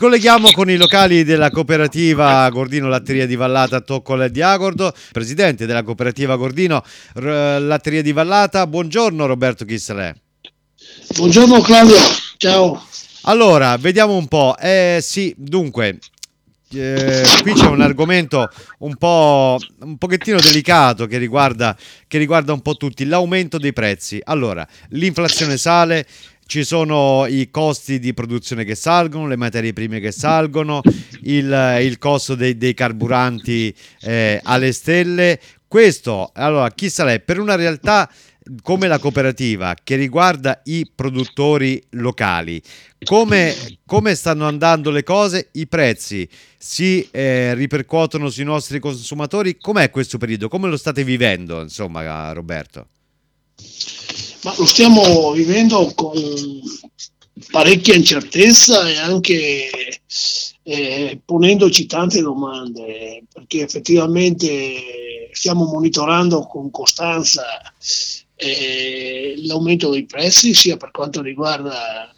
Colleghiamo con i locali della cooperativa Gordino Latteria di Vallata Toccole di Agordo, presidente della cooperativa Gordino Latteria di Vallata. Buongiorno Roberto Chissalè. Buongiorno Claudio, ciao. Allora, vediamo un po'. Sì, dunque, qui c'è un argomento un pochettino delicato che riguarda un po' tutti, l'aumento dei prezzi. Allora, l'inflazione sale. Ci sono i costi di produzione che salgono, le materie prime che salgono, il costo dei carburanti alle stelle. Questo, allora, chi sarà? Per una realtà come la cooperativa che riguarda i produttori locali, come stanno andando le cose? I prezzi si ripercuotono sui nostri consumatori? Com'è questo periodo? Come lo state vivendo, insomma, Roberto? Ma lo stiamo vivendo con parecchia incertezza e anche ponendoci tante domande, perché effettivamente stiamo monitorando con costanza l'aumento dei prezzi, sia per quanto riguarda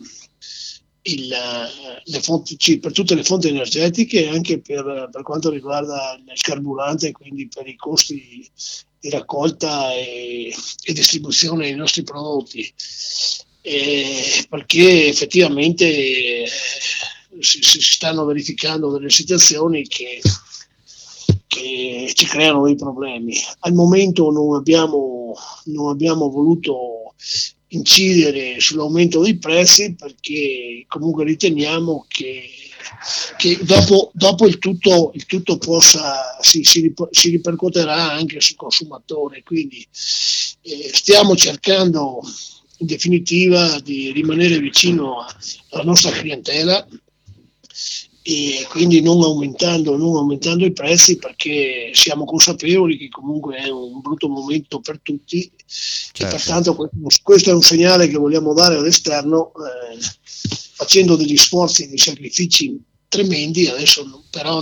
le fonti, per tutte le fonti energetiche, e anche per quanto riguarda il carburante, quindi per i costi di raccolta e distribuzione dei nostri prodotti, perché effettivamente si stanno verificando delle situazioni che ci creano dei problemi. Al momento non abbiamo voluto incidere sull'aumento dei prezzi, perché comunque riteniamo che dopo il tutto si ripercuoterà anche sul consumatore. Quindi stiamo cercando in definitiva di rimanere vicino alla nostra clientela e quindi non aumentando i prezzi, perché siamo consapevoli che comunque è un brutto momento per tutti. Certo. E pertanto questo è un segnale che vogliamo dare all'esterno, facendo degli sforzi e dei sacrifici tremendi. Adesso però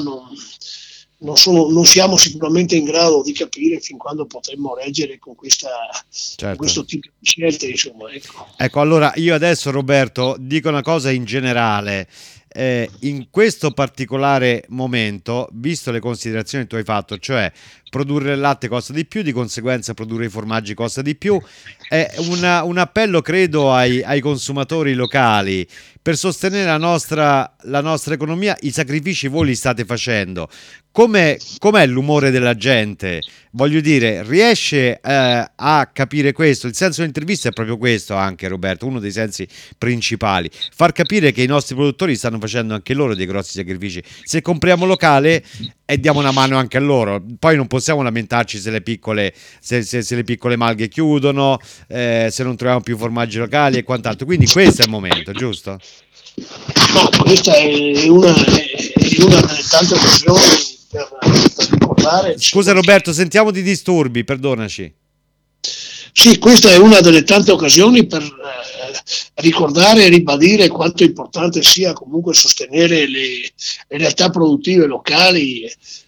non siamo sicuramente in grado di capire fin quando potremmo reggere con questo tipo di scelte, insomma. Ecco, allora io adesso, Roberto, dico una cosa in generale. In questo particolare momento, visto le considerazioni che tu hai fatto, cioè produrre il latte costa di più, di conseguenza produrre i formaggi costa di più, è un appello, credo, ai consumatori locali per sostenere la nostra economia. I sacrifici voi li state facendo. Com'è l'umore della gente? Voglio dire, riesce a capire questo? Il senso dell'intervista è proprio questo, anche Roberto, uno dei sensi principali: far capire che i nostri produttori stanno facendo anche loro dei grossi sacrifici. Se compriamo locale e diamo una mano anche a loro, poi non possiamo lamentarci se le piccole malghe chiudono, se non troviamo più formaggi locali e quant'altro. Quindi questo è il momento, giusto? No, questa è una delle tante occasioni per ricordare. Scusa Roberto, sentiamo di disturbi, perdonaci. Sì, questa è una delle tante occasioni per ricordare e ribadire quanto importante sia comunque sostenere le realtà produttive locali,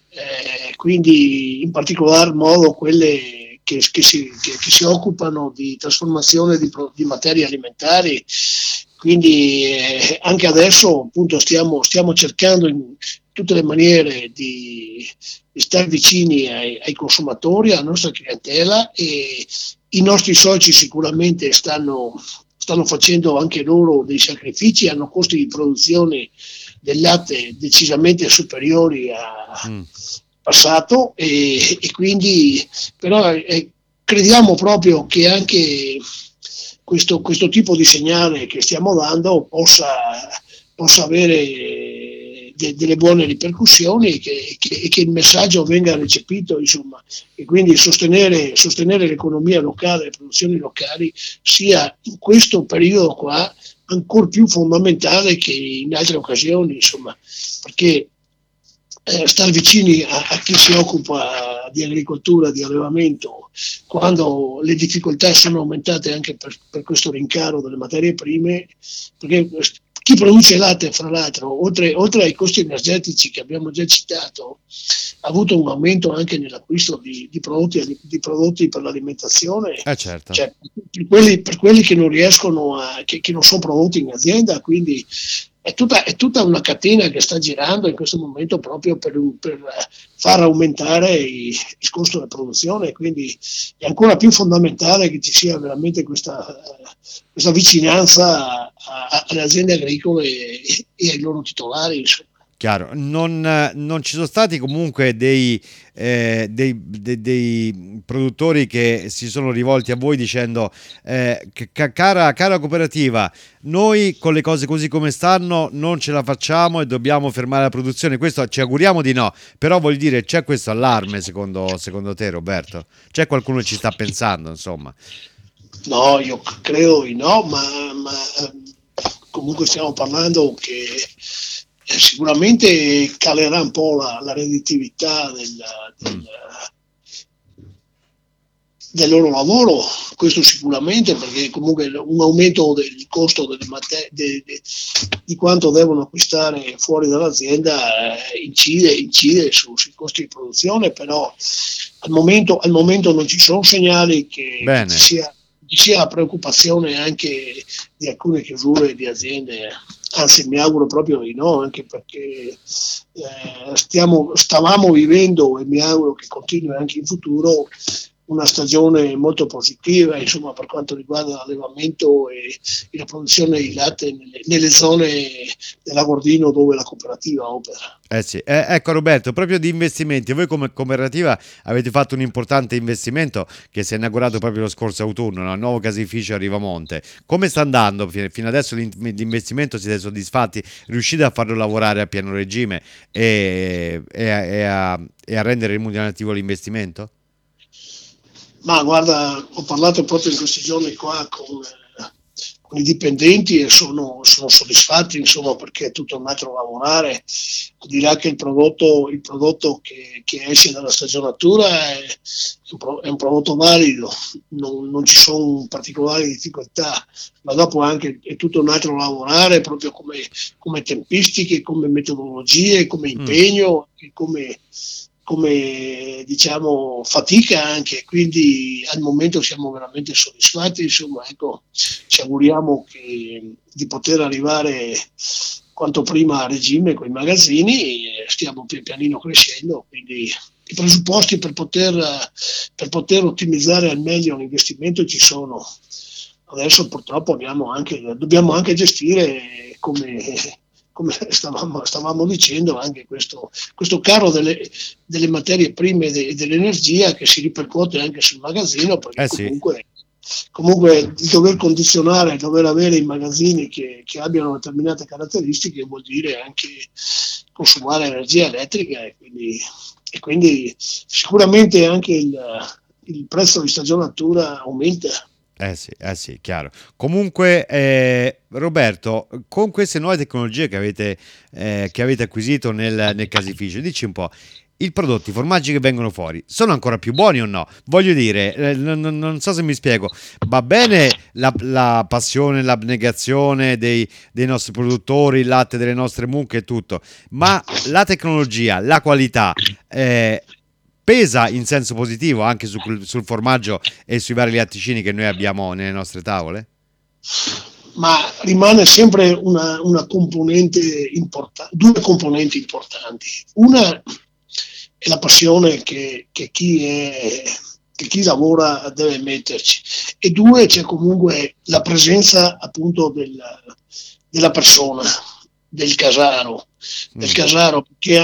quindi in particolar modo quelle che si occupano di trasformazione di materie alimentari. Quindi anche adesso appunto stiamo cercando in tutte le maniere di stare vicini ai consumatori, alla nostra clientela, e i nostri soci sicuramente stanno facendo anche loro dei sacrifici, hanno costi di produzione del latte decisamente superiori al passato, e quindi però crediamo proprio che anche questo tipo di segnale che stiamo dando possa avere delle buone ripercussioni, e che il messaggio venga recepito, insomma, e quindi sostenere l'economia locale, le produzioni locali, sia in questo periodo qua ancora più fondamentale che in altre occasioni, insomma, perché stare vicini a chi si occupa di agricoltura, di allevamento, quando le difficoltà sono aumentate anche per questo rincaro delle materie prime, perché chi produce latte, fra l'altro, oltre ai costi energetici che abbiamo già citato, ha avuto un aumento anche nell'acquisto di prodotti per l'alimentazione, certo. Cioè, per quelli che non riescono che non sono prodotti in azienda, quindi è tutta una catena che sta girando in questo momento proprio per far aumentare il costo della produzione, quindi è ancora più fondamentale che ci sia veramente questa vicinanza alle aziende agricole e ai loro titolari, insomma. Chiaro, non ci sono stati comunque dei produttori che si sono rivolti a voi dicendo cara cooperativa, noi con le cose così come stanno non ce la facciamo e dobbiamo fermare la produzione. Questo ci auguriamo di no, però voglio dire, c'è questo allarme secondo te, Roberto? C'è qualcuno che ci sta pensando, insomma? No, io credo di no, comunque stiamo parlando che sicuramente calerà un po' la redditività del loro lavoro, questo sicuramente, perché comunque un aumento del costo di quanto devono acquistare fuori dall'azienda incide sui costi di produzione, però al momento non ci sono segnali che ci sia preoccupazione anche di alcune chiusure di aziende, anzi mi auguro proprio di no, anche perché stavamo vivendo, e mi auguro che continui anche in futuro, una stagione molto positiva, insomma, per quanto riguarda l'allevamento e la produzione di latte nelle zone dell'Agordino dove la cooperativa opera. Sì. Ecco Roberto, proprio di investimenti, voi come cooperativa avete fatto un importante investimento che si è inaugurato proprio lo scorso autunno, no? Il nuovo caseificio a Rivamonte. Come sta andando? Fino adesso l'investimento siete soddisfatti? Riuscite a farlo lavorare a pieno regime e a rendere remunerativo l'investimento? Ma guarda, ho parlato proprio in questi giorni qua con i dipendenti e sono soddisfatti, insomma, perché è tutto un altro lavorare. Dirà che il prodotto che esce dalla stagionatura è un prodotto valido, non ci sono particolari difficoltà, ma dopo anche è tutto un altro lavorare, proprio come tempistiche, come metodologie, come impegno, come diciamo fatica anche, quindi al momento siamo veramente soddisfatti, insomma, ecco, ci auguriamo di poter arrivare quanto prima a regime con i magazzini, stiamo pian pianino crescendo, quindi i presupposti per poter ottimizzare al meglio l'investimento ci sono. Adesso purtroppo dobbiamo anche gestire come stavamo dicendo, anche questo caro delle materie prime e dell'energia che si ripercuote anche sul magazzino, perché comunque il dover condizionare, il dover avere i magazzini che abbiano determinate caratteristiche vuol dire anche consumare energia elettrica e quindi sicuramente anche il prezzo di stagionatura aumenta. Sì, chiaro. Comunque, Roberto, con queste nuove tecnologie che avete acquisito nel caseificio, dici un po', i prodotti, i formaggi che vengono fuori, sono ancora più buoni o no? Voglio dire, non so se mi spiego, va bene la passione, l'abnegazione dei nostri produttori, il latte delle nostre mucche e tutto, ma la tecnologia, la qualità, pesa in senso positivo anche sul formaggio e sui vari latticini che noi abbiamo nelle nostre tavole? Ma rimane sempre una componente importante, due componenti importanti. Una è la passione che chi lavora deve metterci, e due c'è comunque la presenza appunto della persona, del casaro, che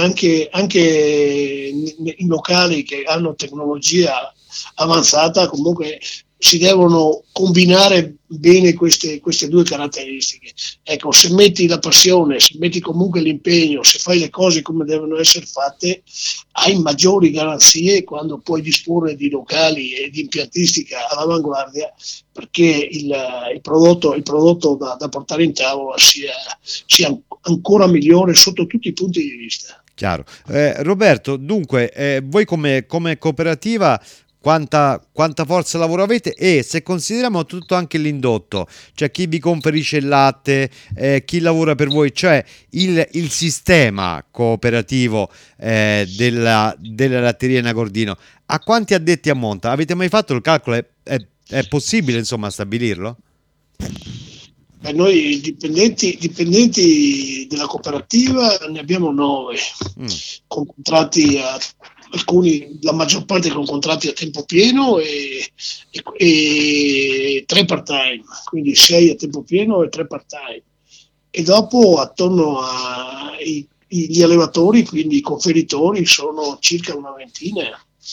anche in locali che hanno tecnologia avanzata comunque si devono combinare bene queste due caratteristiche. Ecco, se metti la passione, se metti comunque l'impegno, se fai le cose come devono essere fatte, hai maggiori garanzie quando puoi disporre di locali e di impiantistica all'avanguardia, perché il prodotto da portare in tavola sia ancora migliore sotto tutti i punti di vista. Chiaro. Roberto, dunque, voi come cooperativa quanta forza lavoro avete, e se consideriamo tutto anche l'indotto, cioè chi vi conferisce il latte, chi lavora per voi, cioè il sistema cooperativo della latteria in Agordino, a quanti addetti ammonta? Avete mai fatto il calcolo? È possibile insomma stabilirlo? Noi dipendenti della cooperativa ne abbiamo 9, con contratti alcuni, la maggior parte con contratti a tempo pieno e 3 part-time, quindi 6 a tempo pieno e 3 part-time. E dopo attorno agli allevatori, quindi i conferitori, sono circa una ventina.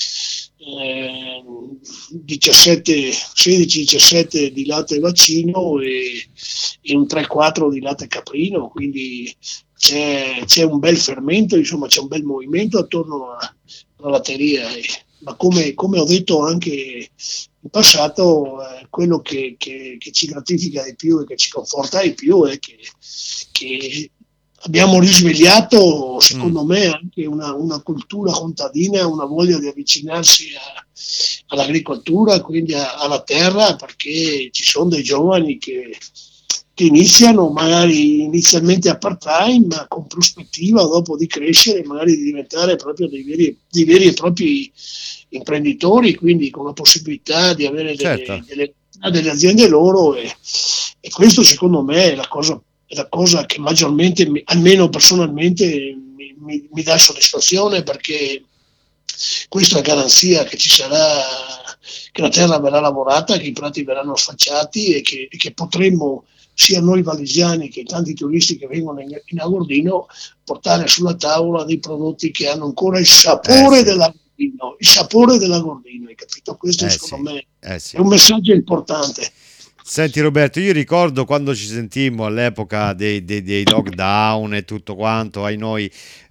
16-17 di latte vaccino e un 3-4 di latte caprino, quindi c'è un bel fermento, insomma c'è un bel movimento attorno alla latteria. Ma come ho detto anche in passato, quello che ci gratifica di più e che ci conforta di più è che abbiamo risvegliato, secondo me, anche una cultura contadina, una voglia di avvicinarsi all'agricoltura, quindi alla terra, perché ci sono dei giovani che iniziano magari inizialmente a part-time, ma con prospettiva dopo di crescere, magari di diventare proprio dei veri e propri imprenditori, quindi con la possibilità di avere delle aziende loro, e questo secondo me è la cosa che maggiormente, almeno personalmente, mi dà soddisfazione, perché questa è garanzia che ci sarà, che la terra verrà lavorata, che i prati verranno sfacciati e che potremmo, sia noi valisiani che i tanti turisti che vengono in Agordino, portare sulla tavola dei prodotti che hanno ancora il sapore dell'Agordino, hai capito? Questo secondo me è un messaggio importante. Senti Roberto, io ricordo quando ci sentimmo all'epoca dei lockdown e tutto quanto, ai noi,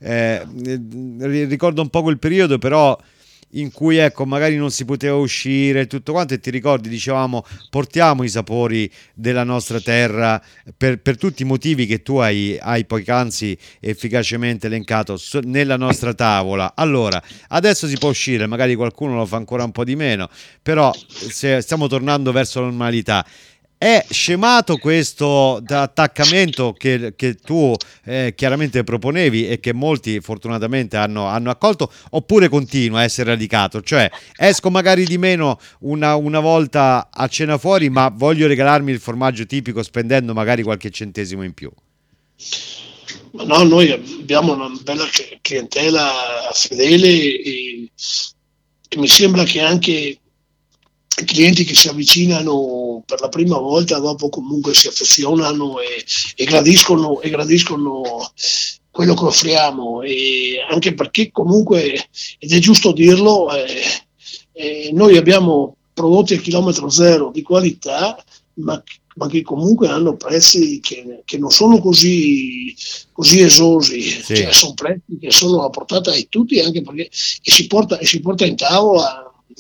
ricordo un po' quel periodo però in cui ecco magari non si poteva uscire e tutto quanto, e ti ricordi dicevamo portiamo i sapori della nostra terra per tutti i motivi che tu hai poc'anzi efficacemente elencato nella nostra tavola. Allora adesso si può uscire, magari qualcuno lo fa ancora un po' di meno, però se stiamo tornando verso la normalità. È scemato questo attaccamento che tu chiaramente proponevi e che molti fortunatamente hanno accolto, oppure continua a essere radicato? Cioè esco magari di meno una volta a cena fuori, ma voglio regalarmi il formaggio tipico spendendo magari qualche centesimo in più. Ma no, noi abbiamo una bella clientela fedele e mi sembra che anche i clienti che si avvicinano per la prima volta dopo comunque si affezionano e gradiscono quello che offriamo, e anche perché comunque, ed è giusto dirlo, noi abbiamo prodotti a chilometro zero di qualità, ma che comunque hanno prezzi che non sono così esosi, cioè sono prezzi che sono a portata di tutti, anche perché si porta in tavola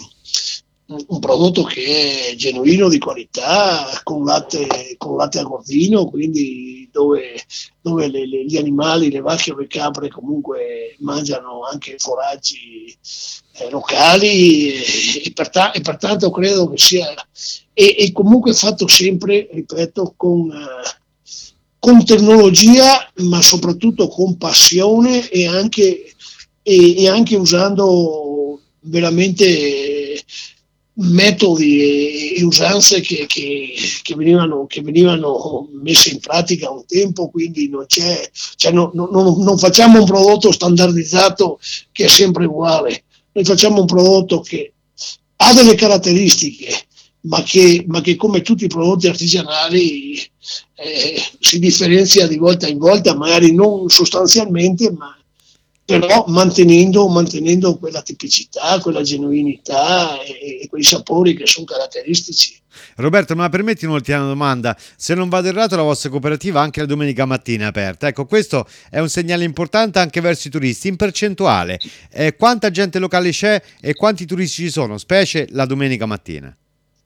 un prodotto che è genuino, di qualità, con latte agordino, quindi dove gli animali, le vacche o le capre comunque mangiano anche foraggi locali, e pertanto credo che sia e comunque fatto sempre, ripeto, con tecnologia, ma soprattutto con passione, e anche usando veramente metodi e usanze che venivano messe in pratica un tempo, quindi non facciamo un prodotto standardizzato che è sempre uguale, noi facciamo un prodotto che ha delle caratteristiche, ma che come tutti i prodotti artigianali si differenzia di volta in volta, magari non sostanzialmente, ma però mantenendo quella tipicità, quella genuinità e quei sapori che sono caratteristici. Roberto, ma permetti un'ultima domanda? Se non vado errato, la vostra cooperativa anche la domenica mattina è aperta. Ecco, questo è un segnale importante anche verso i turisti. In percentuale, quanta gente locale c'è e quanti turisti ci sono, specie la domenica mattina?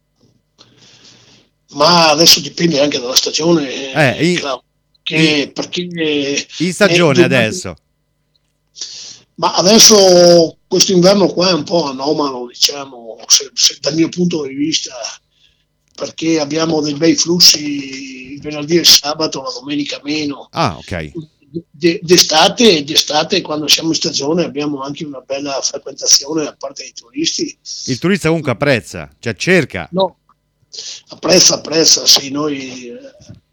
Ma adesso dipende anche dalla stagione, perché in stagione adesso. Ma adesso questo inverno qua è un po' anomalo, diciamo, se dal mio punto di vista, perché abbiamo dei bei flussi il venerdì e il sabato, la domenica meno. Ah, ok. D'estate, quando siamo in stagione, abbiamo anche una bella frequentazione da parte dei turisti. Il turista comunque apprezza, cioè cerca. No, apprezza, sì, noi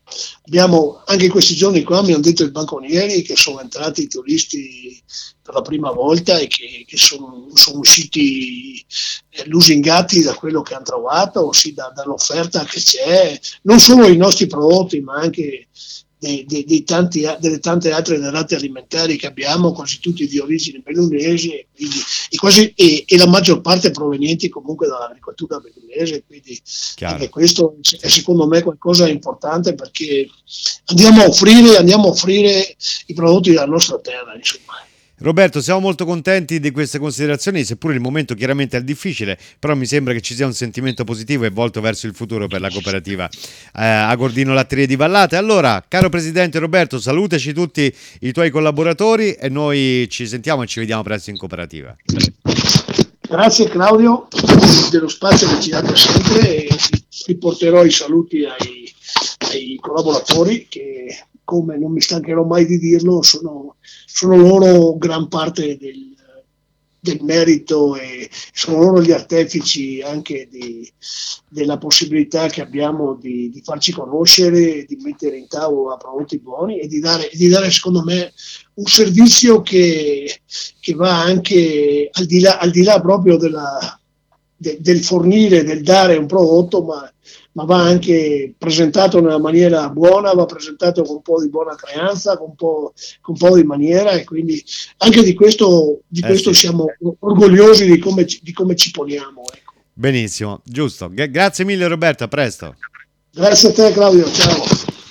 Abbiamo anche in questi giorni qua, mi hanno detto i banconieri che sono entrati i turisti per la prima volta e che sono usciti lusingati da quello che hanno trovato, sì, dall'offerta che c'è, non solo i nostri prodotti, ma anche delle tante altre derrate alimentari che abbiamo, quasi tutti di origine bellunese, e la maggior parte provenienti comunque dall'agricoltura bellunese, quindi anche questo è secondo me qualcosa di importante, perché andiamo a offrire i prodotti della nostra terra, insomma. Roberto, siamo molto contenti di queste considerazioni, seppure il momento chiaramente è difficile, però mi sembra che ci sia un sentimento positivo e volto verso il futuro per la cooperativa Agordino Latterie di Vallate. Allora, caro Presidente Roberto, salutaci tutti i tuoi collaboratori e noi ci sentiamo e ci vediamo presto in cooperativa. Grazie Claudio dello spazio che ci date sempre, e riporterò i saluti ai collaboratori che, come non mi stancherò mai di dirlo, sono loro gran parte del merito, e sono loro gli artefici anche della possibilità che abbiamo di farci conoscere, di mettere in tavola prodotti buoni e di dare secondo me un servizio che va anche al di là proprio del fornire, del dare un prodotto, ma va anche presentato nella maniera buona, va presentato con un po' di buona creanza, con un po' di maniera, e quindi anche di questo Sì. Siamo orgogliosi di come ci poniamo. Ecco. Benissimo, giusto. Grazie mille Roberto, a presto. Grazie a te Claudio, ciao.